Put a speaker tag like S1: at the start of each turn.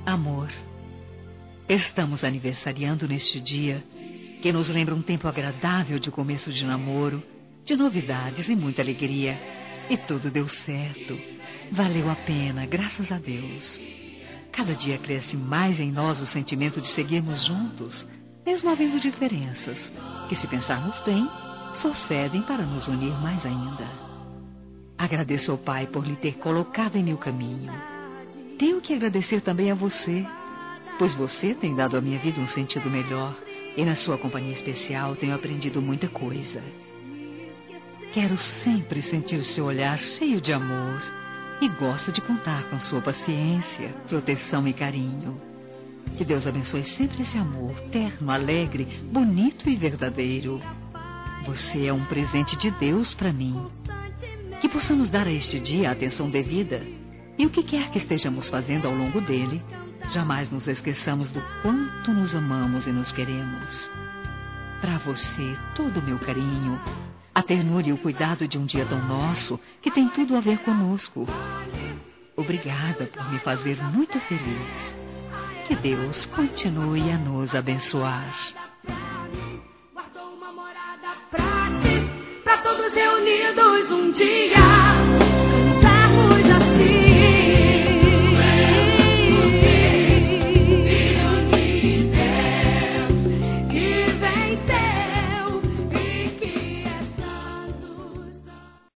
S1: Amor, estamos aniversariando neste dia que nos lembra um tempo agradável de começo de namoro, de novidades e muita alegria. E tudo deu certo. Valeu a pena, graças a Deus. Cada dia cresce mais em nós o sentimento de seguirmos juntos, mesmo havendo diferenças, que, se pensarmos bem, só servem para nos unir mais ainda. Agradeço ao Pai por lhe ter colocado em meu caminho. Tenho que agradecer também a você, pois você tem dado à minha vida um sentido melhor e na sua companhia especial tenho aprendido muita coisa. Quero sempre sentir o seu olhar cheio de amor e gosto de contar com sua paciência, proteção e carinho. Que Deus abençoe sempre esse amor terno, alegre, bonito e verdadeiro. Você é um presente de Deus para mim. Que possamos dar a este dia a atenção devida e o que quer que estejamos fazendo ao longo dele, jamais nos esqueçamos do quanto nos amamos e nos queremos. Para você, todo o meu carinho, a ternura e o cuidado de um dia tão nosso que tem tudo a ver conosco. Obrigada por me fazer muito feliz. Que Deus continue a nos abençoar.
S2: Guardou uma morada pra ti, pra todos reunidos um dia.